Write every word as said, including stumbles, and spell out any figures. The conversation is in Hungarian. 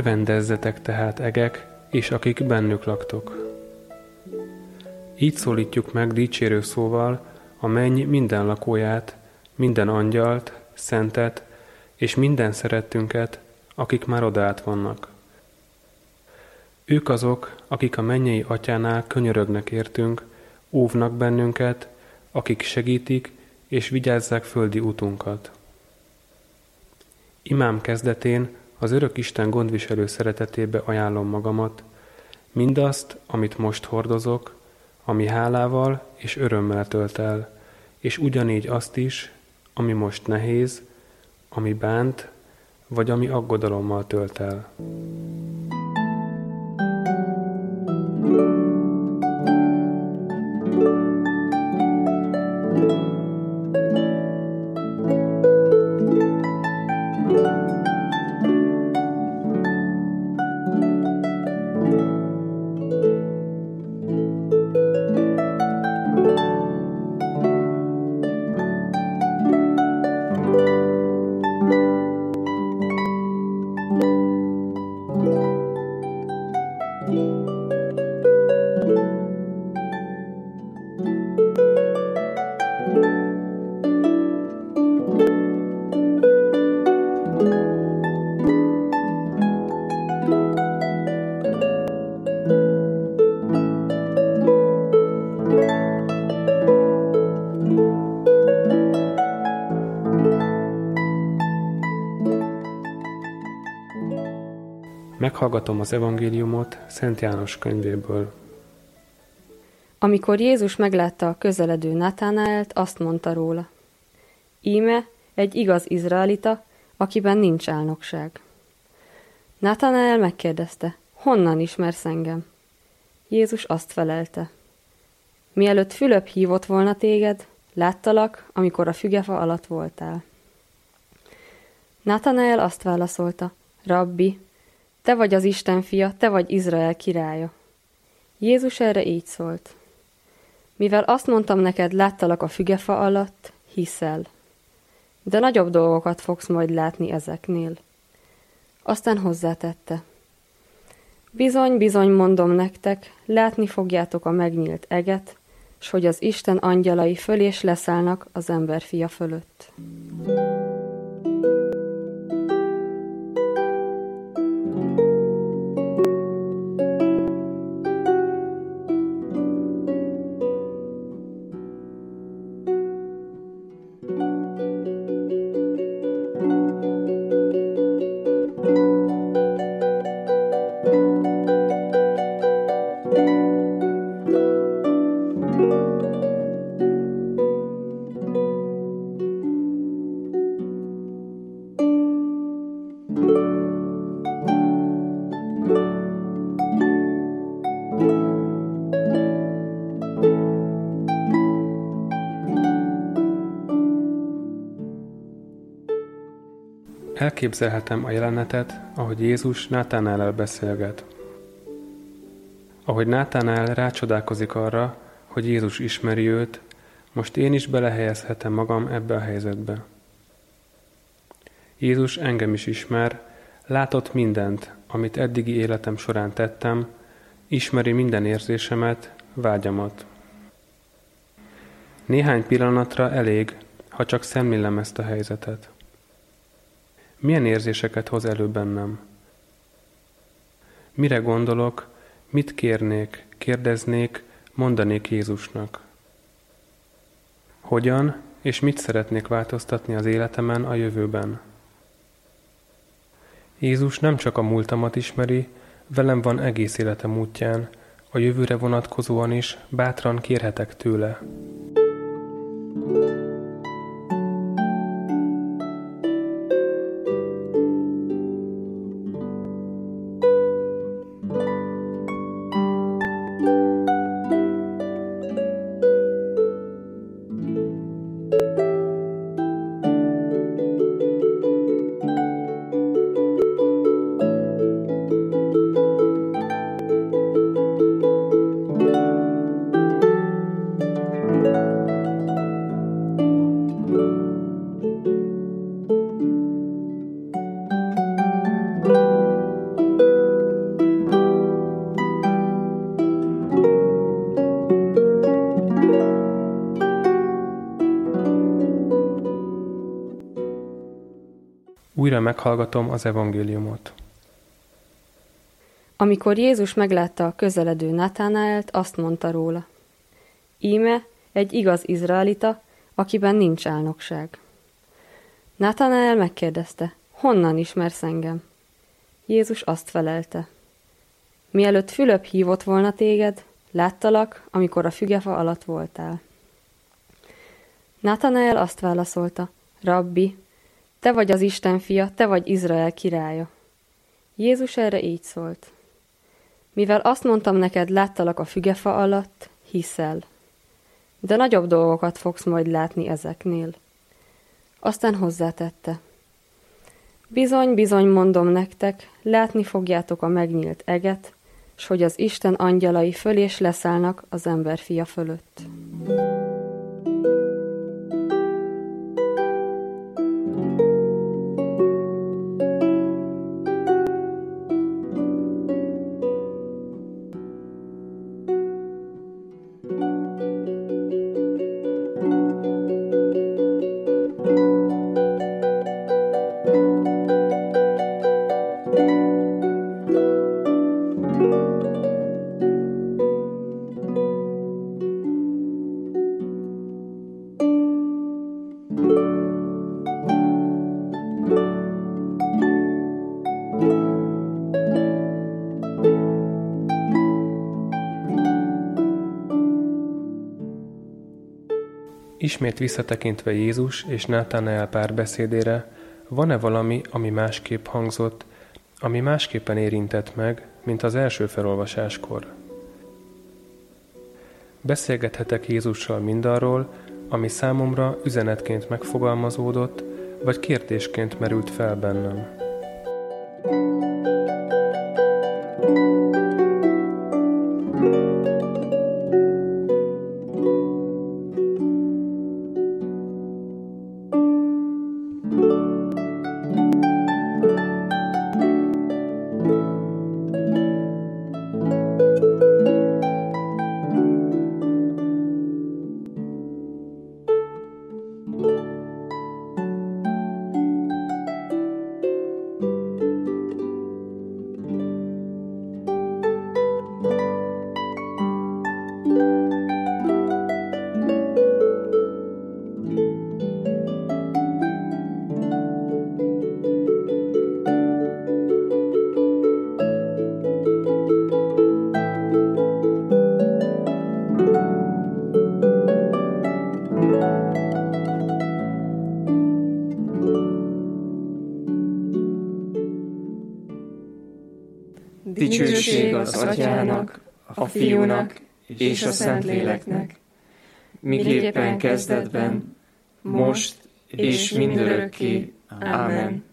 Örvendezzetek tehát, egek, és akik bennük laktok. Így szólítjuk meg dicsérő szóval a menny minden lakóját, minden angyalt, szentet és minden szerettünket, akik már odaát vannak. Ők azok, akik a mennyei atyánál könyörögnek értünk, óvnak bennünket, akik segítik és vigyázzák földi utunkat. Imám kezdetén az örök Isten gondviselő szeretetébe ajánlom magamat, mindazt, amit most hordozok, ami hálával és örömmel tölt el, és ugyanígy azt is, ami most nehéz, ami bánt, vagy ami aggodalommal tölt el. Meghallgatom az evangéliumot Szent János könyvéből. Amikor Jézus meglátta a közeledő Nátánaelt, azt mondta róla: Íme egy igaz izraelita, akiben nincs álnokság. Nátánael megkérdezte: Honnan ismersz engem? Jézus azt felelte: Mielőtt Fülöp hívott volna téged, láttalak, amikor a fügefa alatt voltál. Nátánael azt válaszolta: Rabbi, te vagy az Isten fia, te vagy Izrael királya. Jézus erre így szólt: Mivel azt mondtam neked, láttalak a fügefa alatt, hiszel. De nagyobb dolgokat fogsz majd látni ezeknél. Aztán hozzátette: Bizony, bizony mondom nektek, látni fogjátok a megnyílt eget, s hogy az Isten angyalai föl és leszállnak az emberfia fölött. Elképzelhetem a jelenetet, ahogy Jézus Nátánaellel beszélget. Ahogy Nátánael rácsodálkozik arra, hogy Jézus ismeri őt, most én is belehelyezhetem magam ebbe a helyzetbe. Jézus engem is ismer, látott mindent, amit eddigi életem során tettem, ismeri minden érzésemet, vágyamat. Néhány pillanatra elég, ha csak szemlélem ezt a helyzetet. Milyen érzéseket hoz elő bennem? Mire gondolok, mit kérnék, kérdeznék, mondanék Jézusnak? Hogyan és mit szeretnék változtatni az életemen a jövőben? Jézus nem csak a múltamat ismeri, velem van egész életem útján, a jövőre vonatkozóan is bátran kérhetek tőle. újra meghallgatom az evangéliumot. Amikor Jézus meglátta a közeledő Nathanaelt, azt mondta róla: íme egy igaz izraelita, akiben nincs álnokság. Nathanael megkérdezte: honnan ismersz engem? Jézus azt felelte: mielőtt Fülöp hívott volna téged, láttalak, amikor a fügefa alatt voltál. Nathanael azt válaszolta: rabbi, te vagy az Isten fia, te vagy Izrael királya. Jézus erre így szólt: mivel azt mondtam neked, láttalak a fügefa alatt, hiszel. De nagyobb dolgokat fogsz majd látni ezeknél. Aztán hozzátette: bizony, bizony mondom nektek, látni fogjátok a megnyílt eget, s hogy az Isten angyalai föl és leszállnak az emberfia fölött. Ismét visszatekintve Jézus és Nathanael párbeszédére, van-e valami, ami másképp hangzott, ami másképpen érintett meg, mint az első felolvasáskor? Beszélgethetek Jézussal mindarról, ami számomra üzenetként megfogalmazódott, vagy kérdésként merült fel bennem. Dicsőség az Atyának, a Fiúnak és a Szentléleknek, miképpen kezdetben, most és mindörökké. Ámen.